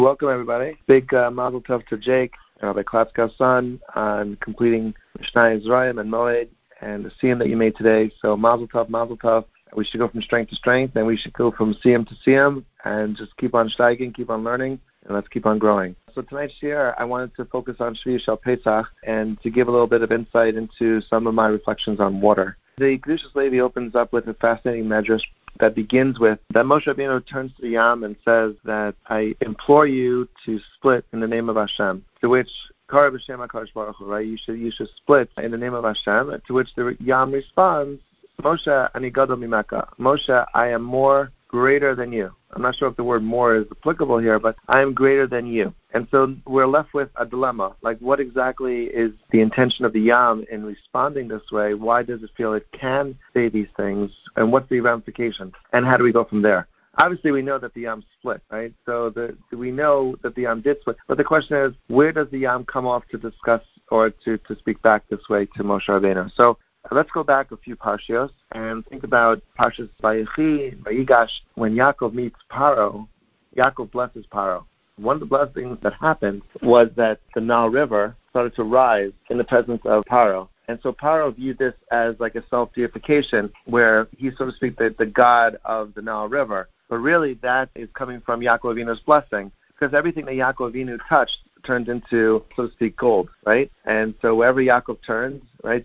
Welcome, everybody. Big mazel tov to Jake and Rabbi Klatzka's son on completing Mishnah Yisrael and Moed and the siyum that you made today. So mazel tov, mazel tov. We should go from strength to strength, and we should go from siyum to siyum, and just keep on steiging, keep on learning, and let's keep on growing. So tonight's year, I wanted to focus on Shvi Shel Pesach and to give a little bit of insight into some of my reflections on water. The Kedushas Levi opens up with a fascinating medrash that begins with that Moshe Rabbeinu turns to the Yam and says that I implore you to split in the name of Hashem. To which Kara b'Shem HaKadosh Baruch Hu, right? You should split in the name of Hashem. To which the Yam responds, Moshe ani gadol mimeka. Moshe, I am more greater than you. I'm not sure if the word more is applicable here, but I am greater than you. And so we're left with a dilemma. Like, what exactly is the intention of the Yam in responding this way? Why does it feel it can say these things? And what's the ramification? And how do we go from there? Obviously, we know that the Yam split, right? So we know that the Yam did split. But the question is, where does the Yam come off to discuss or to speak back this way to Moshe Rabbeinu? So let's go back a few parshios and think about Parshas Vayechi, Vayigash, when Yaakov meets Paro. Yaakov blesses Paro. One of the blessings that happened was that the Nile River started to rise in the presence of Paro. And so Paro viewed this as like a self-deification, where he's, so to speak, the god of the Nile River. But really, that is coming from Yaakov Avinu's blessing, because everything that Yaakov Avinu touched turned into, so to speak, gold, right? And so wherever Yaakov turns, right,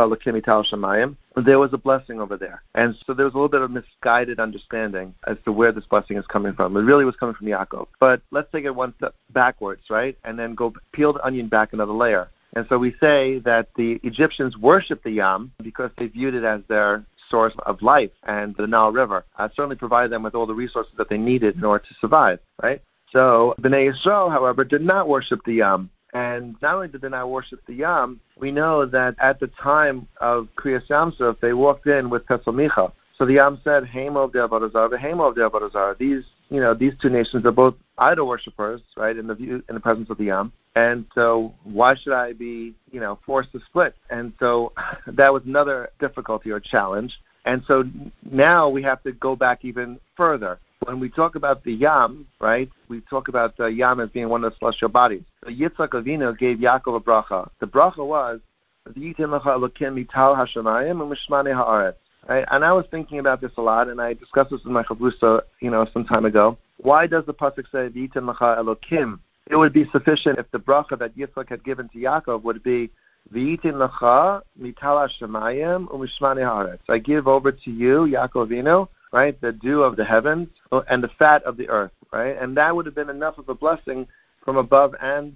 there was a blessing over there. And so there was a little bit of misguided understanding as to where this blessing is coming from. It really was coming from Yaakov. But let's take it one step backwards, right, and then go peel the onion back another layer. And so we say that the Egyptians worshipped the Yam because they viewed it as their source of life, and the Nile River certainly provided them with all the resources that they needed in order to survive, right? So Bnei Yisrael, however, did not worship the Yam. And not only did they not worship the Yam, we know that at the time of Kriyas Yamsuf, they walked in with Pesel Micha. So the Yam said, Heimo v'Avodah Zarah, Heimo v'Avodah Zarah. These two nations are both idol worshippers, right, in the presence of the Yam. And so why should I be, forced to split? And so that was another difficulty or challenge. And so now we have to go back even further. When we talk about the Yam, right, we talk about the Yam as being one of the celestial bodies. So Yitzchak Avinu gave Yaakov a bracha. The bracha was, right? And I was thinking about this a lot, and I discussed this with my chavrusa, some time ago. Why does the pasuk say, V'yitin lecha Elokim? It would be sufficient if the bracha that Yitzchak had given to Yaakov would be, V'yitin lecha mital hashamayim u'mishmani haaretz. I give over to you, Yaakov Avinu, right, the dew of the heavens and the fat of the earth, right? And that would have been enough of a blessing from above and,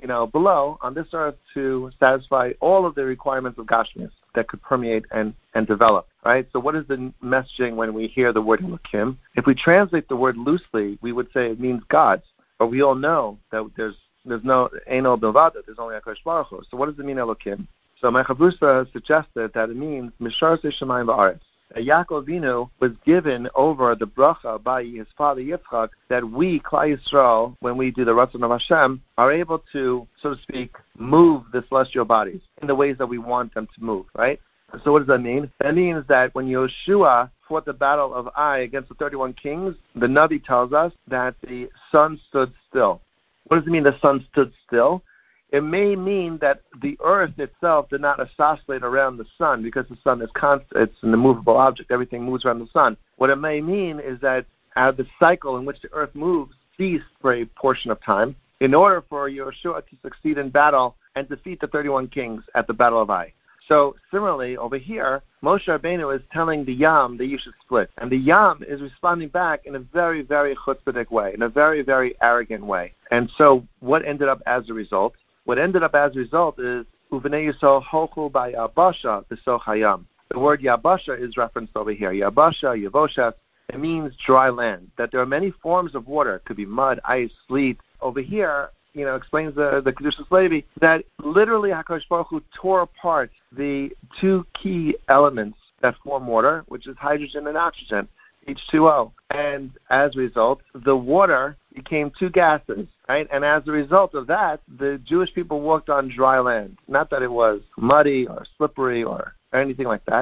below on this earth to satisfy all of the requirements of Gashmias that could permeate and develop, right? So what is the messaging when we hear the word Elokim? If we translate the word loosely, we would say it means gods. But we all know that there's no Eino Bilvada, there's only HaKadosh Baruch Hu. So what does it mean, Elokim? So my chavrusa suggested that it means Mishar Shemayim Va'aretz. Yaakov Avinu was given over the bracha by his father Yitzchak that we, Klal Yisrael, when we do the Ratzon of Hashem, are able to, so to speak, move the celestial bodies in the ways that we want them to move, right? So what does that mean? That means that when Yoshua fought the battle of Ai against the 31 kings, the Navi tells us that the sun stood still. What does it mean the sun stood still? It may mean that the earth itself did not oscillate around the sun because the sun is constant. It's an immovable object. Everything moves around the sun. What it may mean is that the cycle in which the earth moves ceased for a portion of time in order for Yeshua to succeed in battle and defeat the 31 kings at the Battle of Ai. So similarly, over here, Moshe Rabbeinu is telling the Yam that you should split. And the Yam is responding back in a very, very chutzpahdik way, in a very, very arrogant way. And so what ended up as a result? What ended up as a result is Uvnei Yisrael hochu ba'yabasha b'soch hayam. The word yabasha is referenced over here. Yabasha, yavosha, it means dry land. That there are many forms of water. It could be mud, ice, sleet. Over here, explains the Kedushas Levi that literally HaKadosh Baruch Hu tore apart the two key elements that form water, which is hydrogen and oxygen, H2O. And as a result, the water became two gases, right? And as a result of that, the Jewish people walked on dry land. Not that it was muddy or slippery or anything like that.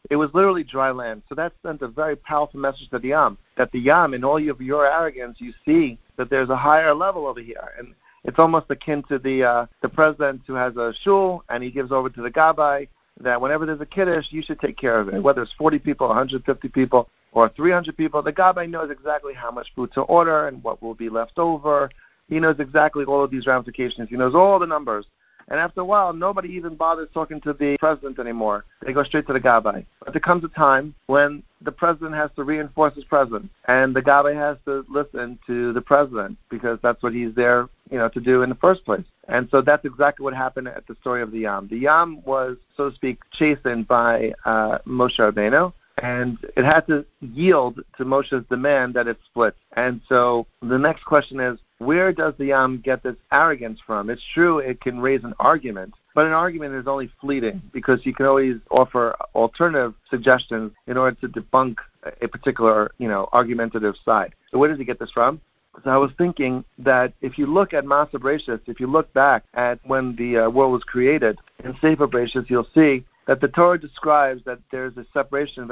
It was literally dry land. So that sent a very powerful message to the Yam, that the Yam, in all of your arrogance, you see that there's a higher level over here. And it's almost akin to the president who has a shul and he gives over to the gabbai that whenever there's a kiddush, you should take care of it. Whether it's 40 people, 150 people, or 300 people, the gabbai knows exactly how much food to order and what will be left over. He knows exactly all of these ramifications. He knows all the numbers. And after a while, nobody even bothers talking to the president anymore. They go straight to the gabbai. But there comes a time when the president has to reinforce his presence, and the gabbai has to listen to the president because that's what he's there, to do in the first place. And so that's exactly what happened at the story of the Yam. The Yam was, so to speak, chastened by Moshe Rabbeinu, and it had to yield to Moshe's demand that it split. And so the next question is, where does the Yam get this arrogance from? It's true it can raise an argument, but an argument is only fleeting because you can always offer alternative suggestions in order to debunk a particular, argumentative side. So where does he get this from? So I was thinking that if you look at Masa Bereshis, if you look back at when the world was created, in Sefer Bereshis, you'll see that the Torah describes that there's a separation,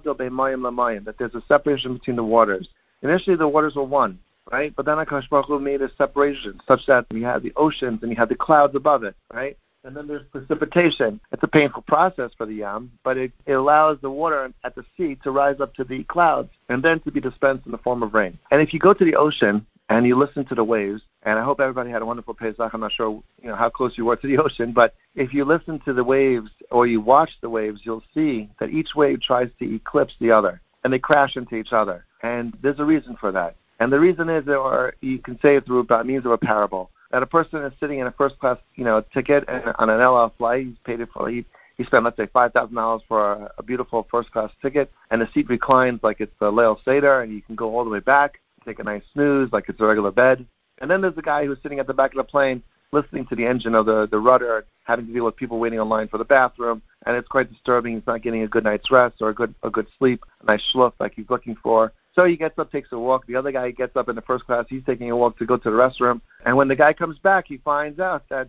that there's a separation between the waters. Initially, the waters were one, right? But then HaKadosh Baruch Hu made a separation such that we had the oceans and you had the clouds above it, right? And then there's precipitation. It's a painful process for the Yam, but it allows the water at the sea to rise up to the clouds and then to be dispensed in the form of rain. And if you go to the ocean and you listen to the waves, and I hope everybody had a wonderful Pesach. I'm not sure how close you were to the ocean, but if you listen to the waves or you watch the waves, you'll see that each wave tries to eclipse the other, and they crash into each other. And there's a reason for that. And the reason is, or you can say it through by means of a parable, that a person is sitting in a first-class, ticket and on an El Al flight. He's paid it for. He spent, let's say, $5,000 for a beautiful first-class ticket, and the seat reclines like it's the Leil Seder, and you can go all the way back, take a nice snooze like it's a regular bed. And then there's the guy who's sitting at the back of the plane, listening to the engine of the rudder, having to deal with people waiting online for the bathroom, and it's quite disturbing. He's not getting a good night's rest or a good sleep, a nice schluff like he's looking for. So he gets up, takes a walk. The other guy gets up in the first class. He's taking a walk to go to the restroom. And when the guy comes back, he finds out that,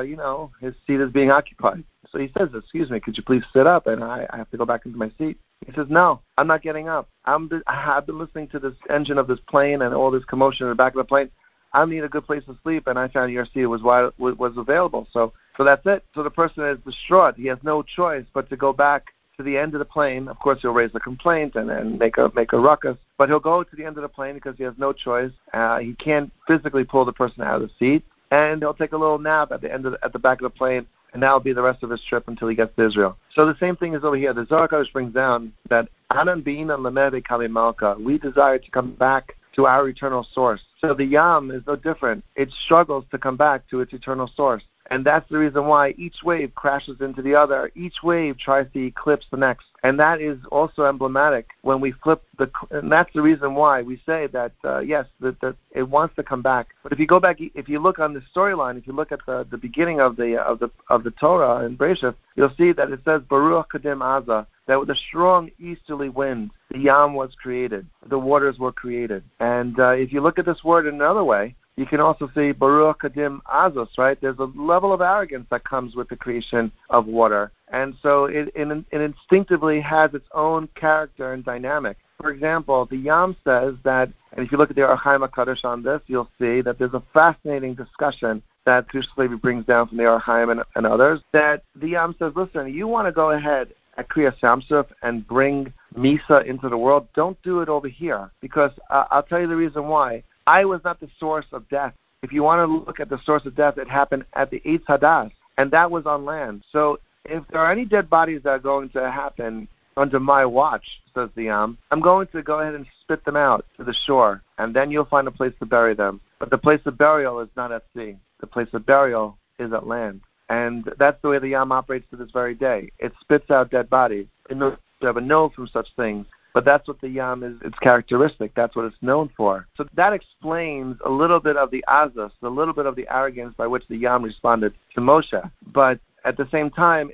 his seat is being occupied. So he says, "Excuse me, could you please sit up?" And I have to go back into my seat. He says, "No, I'm not getting up. I've been listening to this engine of this plane and all this commotion in the back of the plane. I need a good place to sleep, and I found your seat was available. So that's it." So the person is distraught. He has no choice but to go back to the end of the plane. Of course, he'll raise a complaint and make a ruckus, but he'll go to the end of the plane because he has no choice. He can't physically pull the person out of the seat, and he'll take a little nap at the back of the plane, and that'll be the rest of his trip until he gets to Israel. So the same thing is over here. The Zohar Kodesh brings down that Anan Be'ina Lameh Kali Malka. We desire to come back to our eternal source. So the Yam is no different. It struggles to come back to its eternal source. And that's the reason why each wave crashes into the other. Each wave tries to eclipse the next. And that is also emblematic when we flip and that's the reason why we say that, yes, that it wants to come back. But if you go back, if you look on the storyline, if you look at the beginning of the Torah in Bereshit, you'll see that it says, Baruch Kadim Aza, that with a strong easterly wind, the Yam was created. The waters were created. And if you look at this word in another way, you can also see Baruch Kadim Azos, right? There's a level of arrogance that comes with the creation of water. And so it instinctively has its own character and dynamic. For example, the Yam says that, and if you look at the Or HaChaim HaKadosh on this, you'll see that there's a fascinating discussion that Kedusha Levi brings down from the Or HaChaim and others, that the Yam says, listen, you want to go ahead at Kriyas Yamsuf and bring Misa into the world, don't do it over here. Because I'll tell you the reason why. I was not the source of death. If you want to look at the source of death, it happened at the Eitz Hadas, and that was on land. So if there are any dead bodies that are going to happen under my watch, says the Yam, I'm going to go ahead and spit them out to the shore, and then you'll find a place to bury them. But the place of burial is not at sea. The place of burial is at land. And that's the way the Yam operates to this very day. It spits out dead bodies. It knows to have a no from such things. But that's what the Yam is, its characteristic. That's what it's known for. So that explains a little bit of the azos, a little bit of the arrogance by which the Yam responded to Moshe. But at the same time,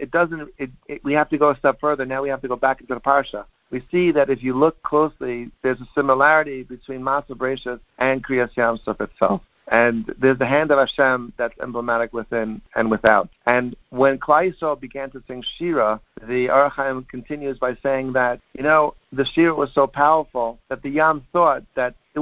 we have to go a step further. Now we have to go back into the Parsha. We see that if you look closely, there's a similarity between Masa Bereshis and Kriyas Yamsuf itself. And there's the hand of Hashem that's emblematic within and without. And when Klal Yisrael began to sing Shira, the Or HaChaim continues by saying that, the Shira was so powerful that the Yam thought that it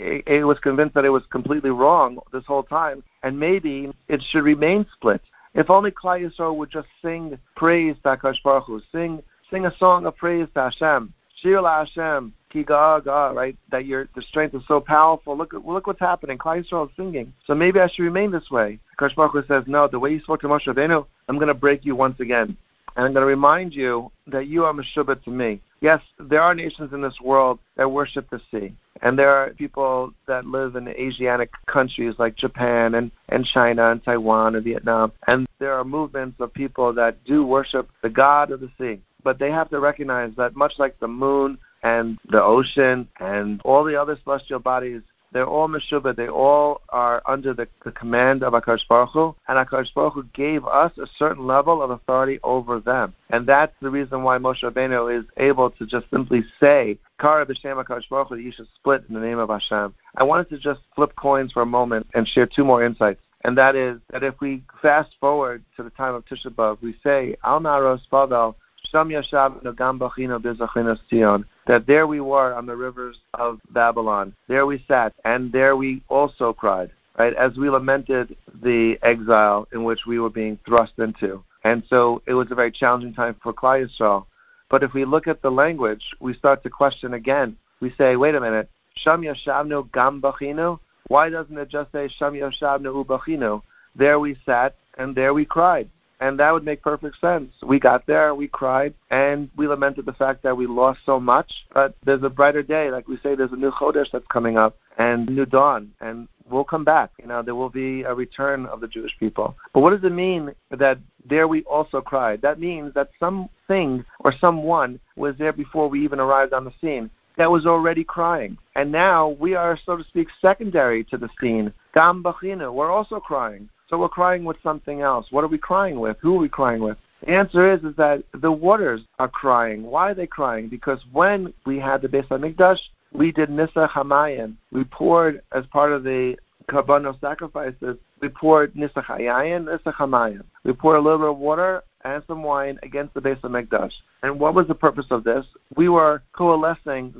was convinced that it was completely wrong this whole time, and maybe it should remain split. If only Klal Yisrael would just sing praise to HaKadosh Baruch Hu, sing a song of praise to Hashem. Shir la Hashem, ki ga, right? That the strength is so powerful. Look what's happening. Klal Yisrael is singing. So maybe I should remain this way. HaKadosh Baruch Hu says, no, the way you spoke to Moshe Rabbeinu, I'm going to break you once again. And I'm going to remind you that you are Meshubah to me. Yes, there are nations in this world that worship the sea. And there are people that live in Asiatic countries like Japan and China and Taiwan and Vietnam. And there are movements of people that do worship the God of the sea. But they have to recognize that much like the moon and the ocean and all the other celestial bodies, they're all Meshubah. They all are under the command of HaKadosh Baruch Hu, and HaKadosh Baruch Hu gave us a certain level of authority over them. And that's the reason why Moshe Rabbeinu is able to just simply say, Kara b'Shem HaKadosh Baruch Hu, you should split in the name of Hashem. I wanted to just flip coins for a moment and share two more insights. And that is that if we fast forward to the time of Tisha B'Av, we say, Al Naros Pavel, Sham Yashavnu Gam Bachinu B'Zachinos Tzion, that there we were on the rivers of Babylon. There we sat, and there we also cried, right, as we lamented the exile in which we were being thrust into. And so it was a very challenging time for Klal Yisrael. But if we look at the language, we start to question again. We say, wait a minute, Sham Yashavnu Gam Bachinu? Why doesn't it just say Sham Yashavnu Ubachinu? There we sat, and there we cried. And that would make perfect sense. We got there, we cried, and we lamented the fact that we lost so much. But there's a brighter day. Like we say, there's a new Chodesh that's coming up, and new dawn, and we'll come back. There will be a return of the Jewish people. But what does it mean that there we also cried? That means that something or someone was there before we even arrived on the scene that was already crying. And now we are, so to speak, secondary to the scene. Gam Bachinu, we're also crying. So we're crying with something else. What are we crying with? Who are we crying with? The answer is that the waters are crying. Why are they crying? Because when we had the Beis HaMikdash, we did Nisach HaMayim. We poured, as part of the Karbanos sacrifices, we poured Nisach HaYayin, Nisach HaMayim. We poured a little bit of water and some wine against the Beis HaMikdash. And what was the purpose of this? We were coalescing.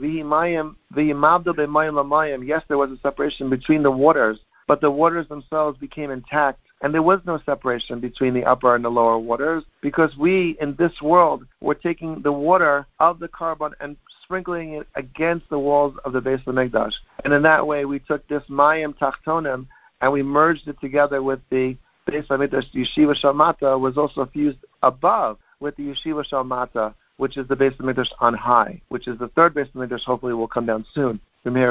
Yes, there was a separation between the waters, but the waters themselves became intact, and there was no separation between the upper and the lower waters, because we, in this world, were taking the water of the carbon and sprinkling it against the walls of the Beis HaMikdash. And in that way, we took this Mayim Tachtonim, and we merged it together with the Beis HaMikdash. Yeshiva Shalmata was also fused above with the Yeshiva Shalmata, which is the Beis HaMikdash on high, which is the third Beis HaMikdash, hopefully will come down soon.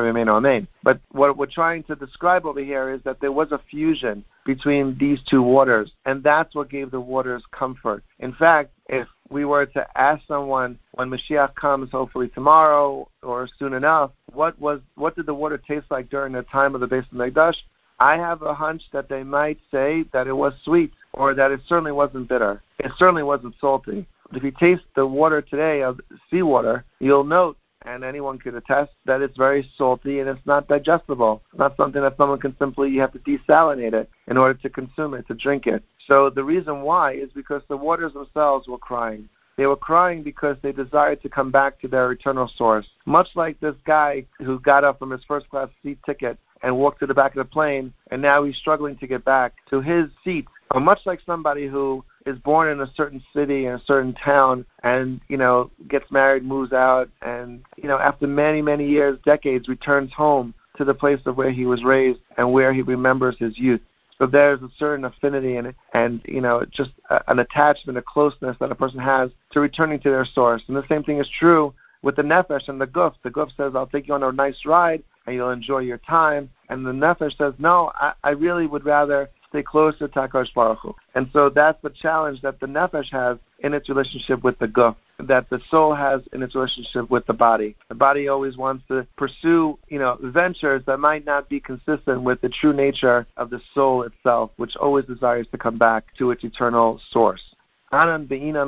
But what we're trying to describe over here is that there was a fusion between these two waters, and that's what gave the waters comfort. In fact, if we were to ask someone when Mashiach comes, hopefully tomorrow or soon enough, what did the water taste like during the time of the Beis HaMikdash? I have a hunch that they might say that it was sweet, or that it certainly wasn't bitter. It certainly wasn't salty. If you taste the water today of seawater, you'll note, and anyone could attest, that it's very salty and it's not digestible. It's not something that someone can simply, you have to desalinate it in order to consume it, to drink it. So the reason why is because the waters themselves were crying. They were crying because they desired to come back to their eternal source. Much like this guy who got up from his first-class seat ticket and walked to the back of the plane, and now he's struggling to get back to his seat. Or much like somebody who is born in a certain city, in a certain town, and, gets married, moves out, and, after many, many years, decades, returns home to the place of where he was raised and where he remembers his youth. So there's a certain affinity and just an attachment, a closeness that a person has to returning to their source. And the same thing is true with the nefesh and the guf. The guf says, I'll take you on a nice ride, and you'll enjoy your time. And the nefesh says, no, I really would rather stay closer to HaKadosh Baruch Hu. And so that's the challenge that the nefesh has in its relationship with the guf, that the soul has in its relationship with the body. The body always wants to pursue, ventures that might not be consistent with the true nature of the soul itself, which always desires to come back to its eternal source. I'll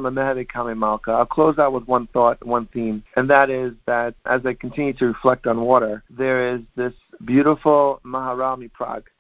close out with one thought, one theme, and that is that as I continue to reflect on water, there is this beautiful Maharal Miprag.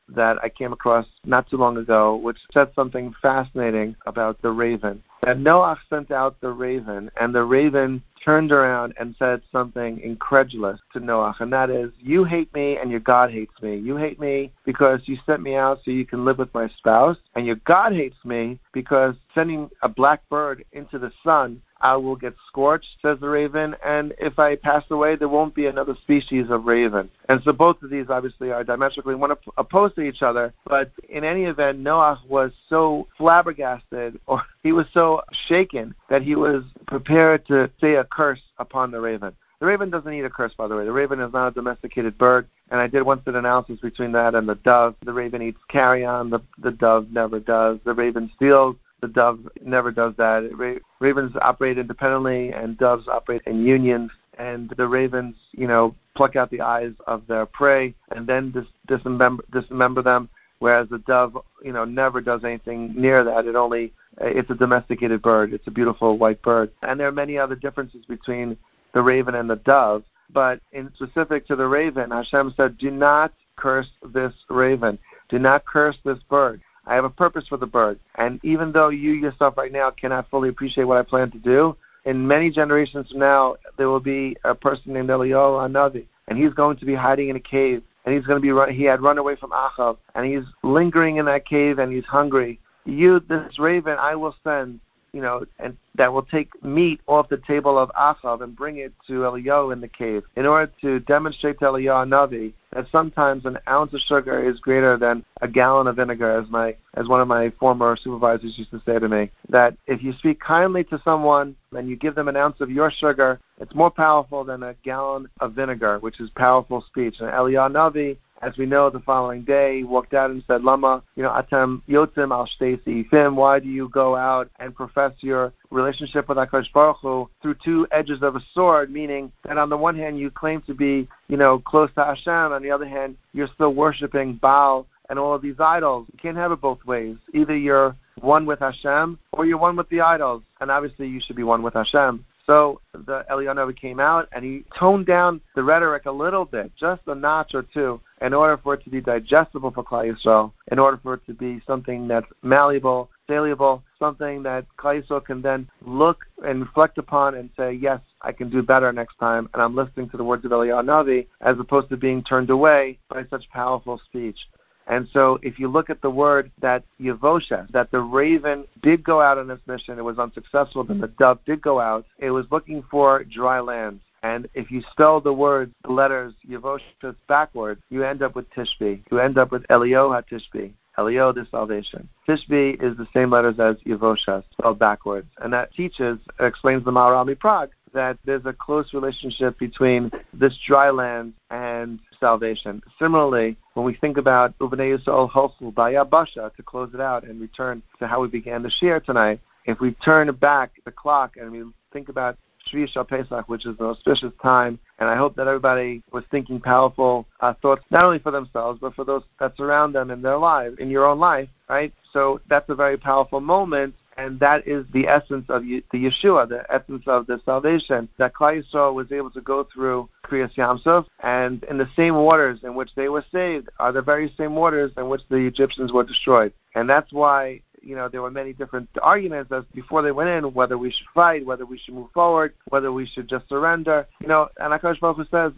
that I came across not too long ago, which said something fascinating about the raven. That Noach sent out the raven, and the raven turned around and said something incredulous to Noach, and that is, you hate me and your God hates me. You hate me because you sent me out so you can live with my spouse, and your God hates me because sending a black bird into the sun, I will get scorched, says the raven, and if I pass away, there won't be another species of raven. And so both of these obviously are diametrically opposed to each other, but in any event, Noach was so flabbergasted, or he was so shaken, that he was prepared to say a curse upon the raven. The raven doesn't eat a curse, by the way. The raven is not a domesticated bird, and I did once an analysis between that and the dove. The raven eats carrion, the dove never does. The raven steals, the dove never does that. Ravens operate independently, and doves operate in unions. And the ravens, pluck out the eyes of their prey and then dismember them, whereas the dove, never does anything near that. It's a domesticated bird. It's a beautiful white bird. And there are many other differences between the raven and the dove. But in specific to the raven, Hashem said, do not curse this raven. Do not curse this bird. I have a purpose for the bird. And even though you yourself right now cannot fully appreciate what I plan to do, in many generations from now, there will be a person named Eliyahu Hanavi, and he's going to be hiding in a cave, and he had run away from Achav, and he's lingering in that cave, and he's hungry. This raven, I will send, and that will take meat off the table of Achav and bring it to Eliyahu in the cave, in order to demonstrate to Eliyahu Hanavi that sometimes an ounce of sugar is greater than a gallon of vinegar, as one of my former supervisors used to say to me, that if you speak kindly to someone and you give them an ounce of your sugar, it's more powerful than a gallon of vinegar, which is powerful speech. And Eliyahu Hanavi, as we know, the following day, he walked out and said, Lama, Atam Yotzim al Shtei Seifim, why do you go out and profess your relationship with HaKadosh Baruch Hu through two edges of a sword, meaning that on the one hand you claim to be, close to Hashem, on the other hand you're still worshiping Baal and all of these idols. You can't have it both ways. Either you're one with Hashem or you're one with the idols, and obviously you should be one with Hashem. So the Eliyahu Hanavi came out and he toned down the rhetoric a little bit, just a notch or two, in order for it to be digestible for Klal Yisrael, in order for it to be something that's malleable, saleable, something that Klal Yisrael can then look and reflect upon and say, yes, I can do better next time, and I'm listening to the words of Eliyahu Hanavi, as opposed to being turned away by such powerful speech. And so if you look at the word that Yevoshes, that the raven did go out on this mission, it was unsuccessful, then the dove did go out, it was looking for dry lands. And if you spell the letters Yevoshes backwards, you end up with Tishbi. You end up with Eliyahu HaTishbi. Eliyahu, the salvation. Tishbi is the same letters as Yevoshes, spelled backwards. And that explains the Maharal Prague, that there's a close relationship between this dry land and salvation. Similarly, when we think about Uvenei Yisrael Holchu Bayabasha, to close it out and return to how we began the shir tonight, if we turn back the clock and we think about Shvi Shal Pesach, which is an auspicious time, and I hope that everybody was thinking powerful thoughts, not only for themselves, but for those that surround them in their lives, in your own life, right? So that's a very powerful moment, and that is the essence of the Yeshua, the essence of the salvation, that Klal Yisrael was able to go through Kriyas Yamsuf, and in the same waters in which they were saved are the very same waters in which the Egyptians were destroyed. And that's why there were many different arguments as before they went in, whether we should fight, whether we should move forward, whether we should just surrender. And HaKadosh Baruch Hu says,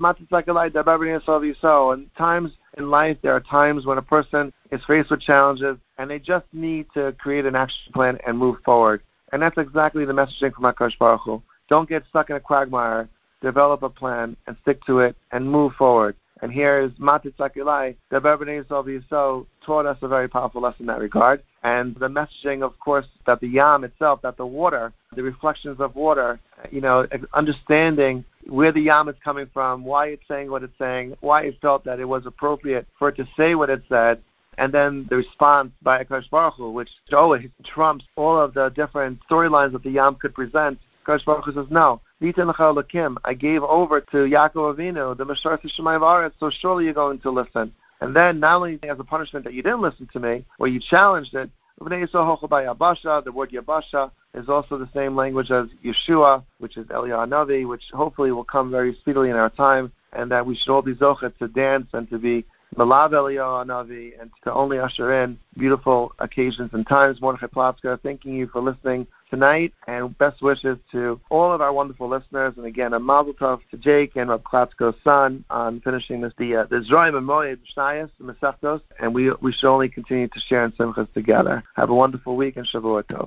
and times in life, there are times when a person is faced with challenges and they just need to create an action plan and move forward. And that's exactly the messaging from HaKadosh Baruch Hu. Don't get stuck in a quagmire. Develop a plan and stick to it and move forward. And here is Matit Zakilai, the Bernei Yisrael taught us a very powerful lesson in that regard. And the messaging, of course, that the Yam itself, that the water, the reflections of water, understanding where the Yam is coming from, why it's saying what it's saying, why it felt that it was appropriate for it to say what it said, and then the response by HaKadosh Baruch Hu, which always trumps all of the different storylines that the Yam could present. HaKadosh Baruch Hu says, no. I gave over to Yaakov Avinu, the Meshar Shemayim V'Aretz, so surely you're going to listen. And then, not only as a punishment that you didn't listen to me, or you challenged it, the word Yabasha is also the same language as Yeshua, which is Eliyahu Hanavi, which hopefully will come very speedily in our time, and that we should all be zochet to dance and to be Malav Eliyahu Hanavi, and to only usher in beautiful occasions and times. Mordechai Platzker, thanking you for listening tonight, and best wishes to all of our wonderful listeners. And again, a mazel tov to Jake and Rab Klatzko's son on finishing the Zrayim and Moed Mishnayos and Masechtos, and we should only continue to share in simchas together. Have a wonderful week and Shavua Tov.